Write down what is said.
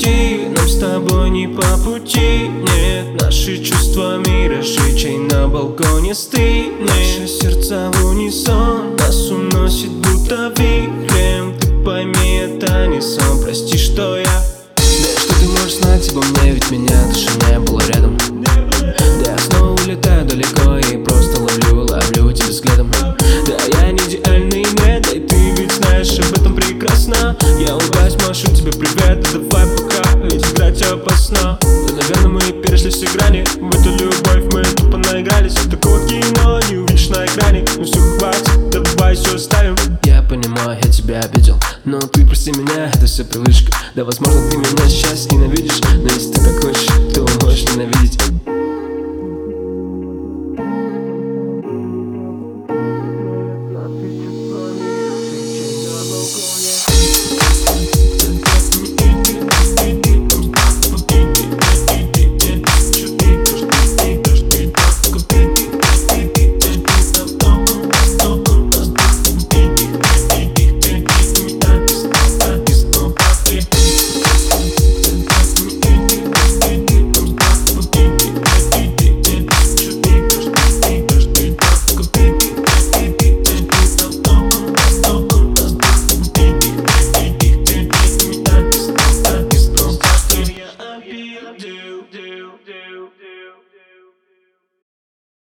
грусти, нам с тобой не по пути. Нет, наши чувства миражи, чай на балконе стынет. Наши сердца в унисон, нас уносит будто вихрем. Ты пойми, это не сон, прости, что я. Да что ты можешь знать обо мне, ведь меня даже не было рядом. Да я снова улетаю далеко и просто ловлю тебя взглядом. Да я не идеальный, нет, да и ты ведь знаешь об этом прекрасно. Я улыбаюсь, машу тебе привет, да давай пока, ведь играть опасно. Да, наверное, мы перешли все грани, в эту любовь мы тупо наигрались. Такого кино не увидишь на экране. Ну все, хватит, давай все оставим. Я понимаю, я тебя обидел, но ты прости меня, это все привычка. Да, возможно, ты меня сейчас ненавидишь, но если ты так хочешь, то можешь ненавидеть.